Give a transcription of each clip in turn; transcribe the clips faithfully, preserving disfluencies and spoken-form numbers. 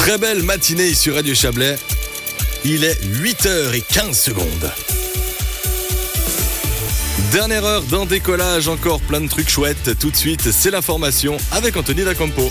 Très belle matinée sur Radio Chablais. Il est huit heures quinze secondes. Dernière heure d'un décollage, encore plein de trucs chouettes. Tout de suite, c'est l'information avec Anthony Dacampo.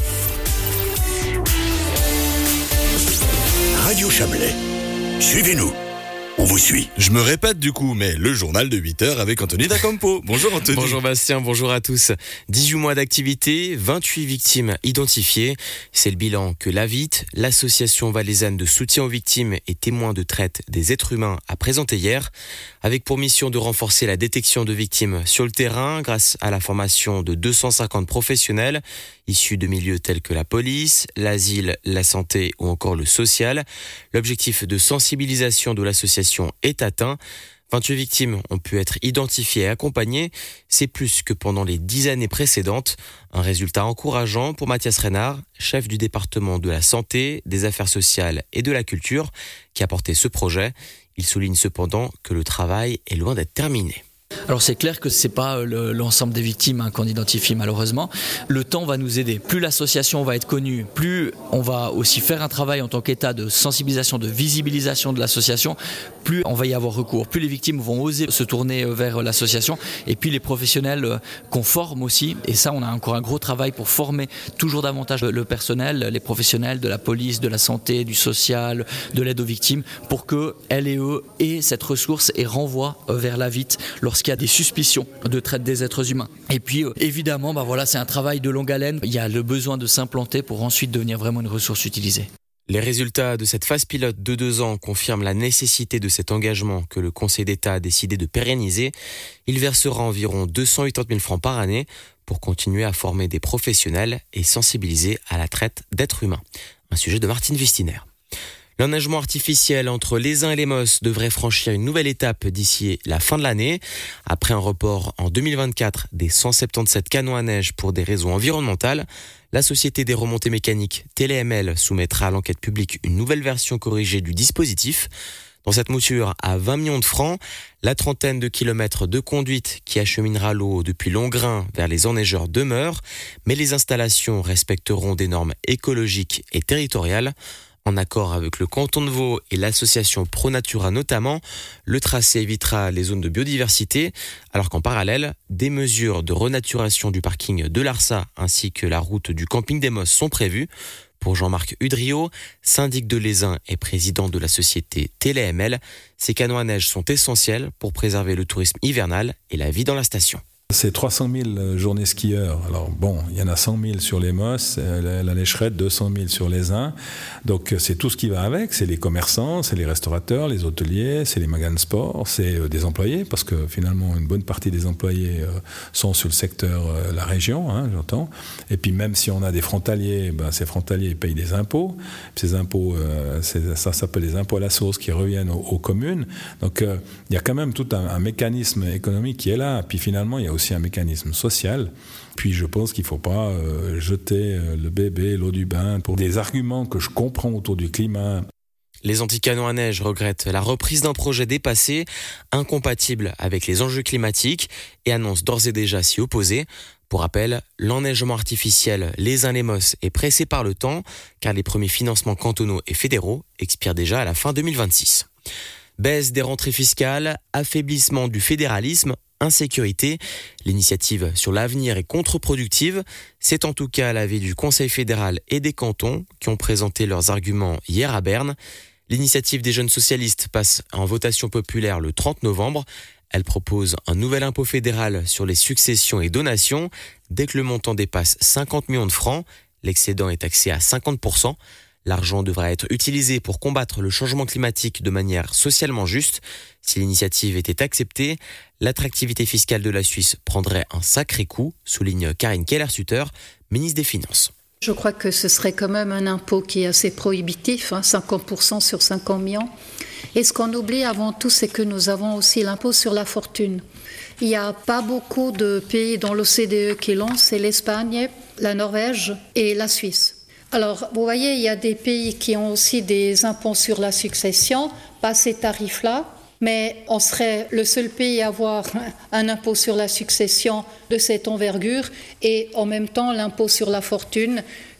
Radio Chablais, suivez-nous. On vous suit. Je me répète du coup, mais le journal de huit heures avec Anthony Dacampo. Bonjour Anthony. Bonjour Bastien, bonjour à tous. dix-huit mois d'activité, vingt-huit victimes identifiées. C'est le bilan que l'A V I T, l'association valaisanne de soutien aux victimes et témoins de traite des êtres humains, a présenté hier. Avec pour mission de renforcer la détection de victimes sur le terrain grâce à la formation de deux cent cinquante professionnels issus de milieux tels que la police, l'asile, la santé ou encore le social. L'objectif de sensibilisation de l'association est atteint. vingt-huit victimes ont pu être identifiées et accompagnées. C'est plus que pendant les dix années précédentes. Un résultat encourageant pour Mathias Reynard, chef du département de la santé, des affaires sociales et de la culture, qui a porté ce projet. Il souligne cependant que le travail est loin d'être terminé. Alors c'est clair que c'est pas le, l'ensemble des victimes hein, qu'on identifie malheureusement. Le temps va nous aider. Plus l'association va être connue, plus on va aussi faire un travail en tant qu'État de sensibilisation, de visibilisation de l'association, plus on va y avoir recours, plus les victimes vont oser se tourner vers l'association et puis les professionnels qu'on forme aussi. Et ça, on a encore un gros travail pour former toujours davantage le personnel, les professionnels de la police, de la santé, du social, de l'aide aux victimes, pour qu'elles et eux aient cette ressource et renvoient vers l'A V I T lorsqu'il y a des suspicions de traite des êtres humains. Et puis euh, évidemment, bah voilà, c'est un travail de longue haleine. Il y a le besoin de s'implanter pour ensuite devenir vraiment une ressource utilisée. Les résultats de cette phase pilote de deux ans confirment la nécessité de cet engagement que le Conseil d'État a décidé de pérenniser. Il versera environ deux cent quatre-vingt mille francs par année pour continuer à former des professionnels et sensibiliser à la traite d'êtres humains. Un sujet de Martine Vistiner. L'enneigement artificiel entre les Uns et les Mosses devrait franchir une nouvelle étape d'ici la fin de l'année. Après un report en deux mille vingt-quatre des cent soixante-dix-sept canons à neige pour des raisons environnementales, la société des remontées mécaniques Tele-M-L soumettra à l'enquête publique une nouvelle version corrigée du dispositif. Dans cette mouture à vingt millions de francs, la trentaine de kilomètres de conduite qui acheminera l'eau depuis Longrain vers les enneigeurs demeure, mais les installations respecteront des normes écologiques et territoriales. En accord avec le canton de Vaud et l'association ProNatura notamment, le tracé évitera les zones de biodiversité, alors qu'en parallèle, des mesures de renaturation du parking de l'Arsa ainsi que la route du camping des Mosses sont prévues. Pour Jean-Marc Udriot, syndic de l'Aisin et président de la société Tele-M L, ces canons à neige sont essentiels pour préserver le tourisme hivernal et la vie dans la station. C'est trois cent mille journées skieurs. Alors bon, il y en a cent mille sur les Mosses, la, la Lécherette, deux cent mille sur les Uns. Donc c'est tout ce qui va avec. C'est les commerçants, c'est les restaurateurs, les hôteliers, c'est les magasins de sport, c'est euh, des employés, parce que finalement une bonne partie des employés euh, sont sur le secteur, euh, la région, hein, j'entends. Et puis même si on a des frontaliers, ben, ces frontaliers payent des impôts. Ces impôts, euh, c'est, ça s'appelle les impôts à la source qui reviennent aux, aux communes. Donc euh, il y a quand même tout un, un mécanisme économique qui est là. Puis finalement, il y a aussi un mécanisme social. Puis je pense qu'il ne faut pas euh, jeter euh, le bébé, l'eau du bain, pour des arguments que je comprends autour du climat. Les anti-canons à neige regrettent la reprise d'un projet dépassé, incompatible avec les enjeux climatiques, et annoncent d'ores et déjà s'y opposer. Pour rappel, l'enneigement artificiel Les Uns les Mosses est pressé par le temps, car les premiers financements cantonaux et fédéraux expirent déjà à la fin deux mille vingt-six. Baisse des rentrées fiscales, affaiblissement du fédéralisme, insécurité. L'initiative sur l'avenir est contre-productive. C'est en tout cas l'avis du Conseil fédéral et des cantons qui ont présenté leurs arguments hier à Berne. L'initiative des jeunes socialistes passe en votation populaire le trente novembre. Elle propose un nouvel impôt fédéral sur les successions et donations. Dès que le montant dépasse cinquante millions de francs, l'excédent est taxé à cinquante pour cent. L'argent devra être utilisé pour combattre le changement climatique de manière socialement juste. Si l'initiative était acceptée, l'attractivité fiscale de la Suisse prendrait un sacré coup, souligne Karine Keller-Sutter, ministre des Finances. Je crois que ce serait quand même un impôt qui est assez prohibitif, hein, cinquante pour cent sur cinquante millions. Et ce qu'on oublie avant tout, c'est que nous avons aussi l'impôt sur la fortune. Il n'y a pas beaucoup de pays dans l'O C D E qui l'ont, c'est l'Espagne, la Norvège et la Suisse. Alors, vous voyez, il y a des pays qui ont aussi des impôts sur la succession, pas ces tarifs-là, mais on serait le seul pays à avoir un impôt sur la succession de cette envergure et en même temps l'impôt sur la fortune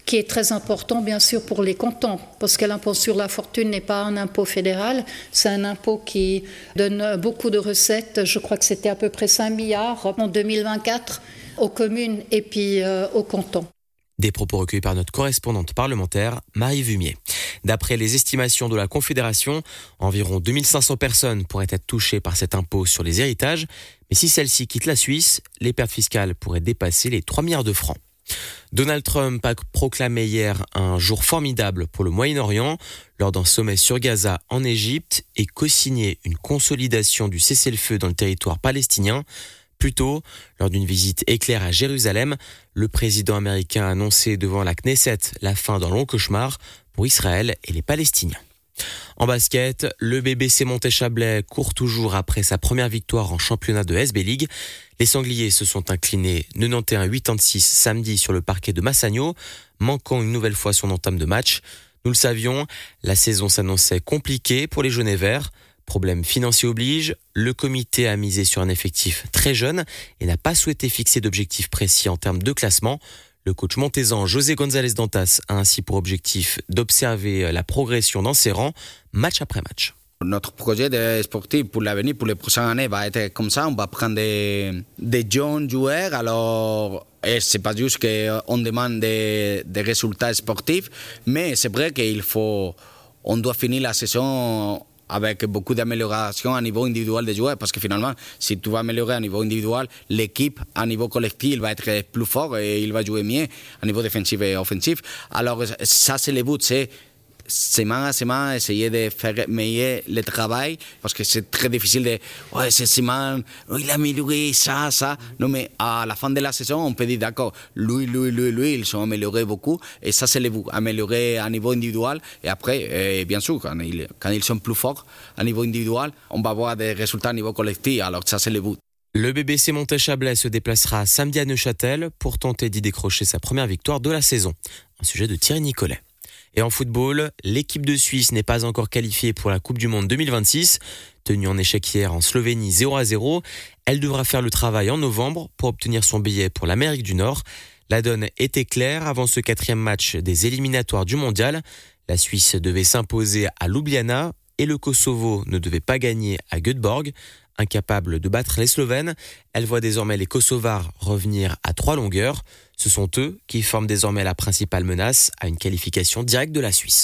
qui est très important bien sûr pour les cantons, parce que l'impôt sur la fortune n'est pas un impôt fédéral, c'est un impôt qui donne beaucoup de recettes, je crois que c'était à peu près cinq milliards en deux mille vingt-quatre aux communes et puis euh, aux cantons. Des propos recueillis par notre correspondante parlementaire, Marie Vumier. D'après les estimations de la Confédération, environ deux mille cinq cents personnes pourraient être touchées par cet impôt sur les héritages, mais si celles-ci quittent la Suisse, les pertes fiscales pourraient dépasser les trois milliards de francs. Donald Trump a proclamé hier un jour formidable pour le Moyen-Orient lors d'un sommet sur Gaza en Égypte et co-signé une consolidation du cessez-le-feu dans le territoire palestinien. Plus tôt, lors d'une visite éclair à Jérusalem, le président américain a annoncé devant la Knesset la fin d'un long cauchemar pour Israël et les Palestiniens. En basket, le B B C Montet-Chablais court toujours après sa première victoire en championnat de S B League. Les Sangliers se sont inclinés quatre-vingt-onze à quatre-vingt-six samedi sur le parquet de Massagno, manquant une nouvelle fois son entame de match. Nous le savions, la saison s'annonçait compliquée pour les jaunes et verts. Problème financier oblige, le comité a misé sur un effectif très jeune et n'a pas souhaité fixer d'objectifs précis en termes de classement. Le coach montaisan José González Dantas a ainsi pour objectif d'observer la progression dans ses rangs, match après match. Notre projet de sportif pour l'avenir, pour les prochaines années, va être comme ça. On va prendre des, des jeunes joueurs. Alors, c'est pas juste qu'on demande des, des résultats sportifs, mais c'est vrai qu'il faut, on doit finir la saison avec beaucoup d'améliorations à niveau individuel des joueurs, parce que finalement, si tu vas améliorer à niveau individuel, l'équipe à niveau collectif va être plus fort et il va jouer mieux à niveau défensif et offensif. Alors ça, c'est le but, c'est semaine à semaine essayer de faire meilleur le travail, parce que c'est très difficile de « ouais, cette semaine, il a amélioré ça, ça ». Non, mais à la fin de la saison, on peut dire « d'accord, lui, lui, lui, lui, ils sont améliorés beaucoup ». Et ça, c'est le but, améliorer à niveau individuel. Et après, euh, bien sûr, quand ils, quand ils sont plus forts à niveau individuel, on va avoir des résultats à niveau collectif. Alors ça, c'est le but. Le B B C Montet-Chablais se déplacera samedi à Neuchâtel pour tenter d'y décrocher sa première victoire de la saison. Un sujet de Thierry Nicolet. Et en football, l'équipe de Suisse n'est pas encore qualifiée pour la Coupe du Monde deux mille vingt-six. Tenue en échec hier en Slovénie zéro à zéro, elle devra faire le travail en novembre pour obtenir son billet pour l'Amérique du Nord. La donne était claire avant ce quatrième match des éliminatoires du mondial. La Suisse devait s'imposer à Ljubljana et le Kosovo ne devait pas gagner à Göteborg. Incapable de battre les Slovènes, elle voit désormais les Kosovars revenir à trois longueurs. Ce sont eux qui forment désormais la principale menace à une qualification directe de la Suisse.